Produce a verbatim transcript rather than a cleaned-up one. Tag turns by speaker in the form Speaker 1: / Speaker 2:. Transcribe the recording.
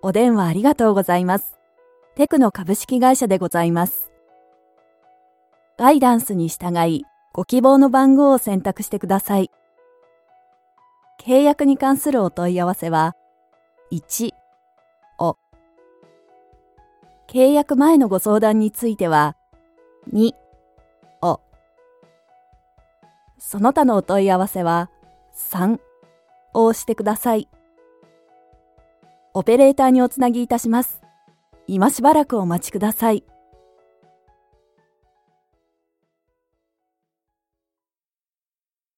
Speaker 1: お電話ありがとうございます。テクノ株式会社でございます。ガイダンスに従い、ご希望の番号を選択してください。契約に関するお問い合わせは、いちを。契約前のご相談については、にを。その他のお問い合わせは、さんを押してください。オペレーターにおつなぎいたします。今しばらくお待ちください。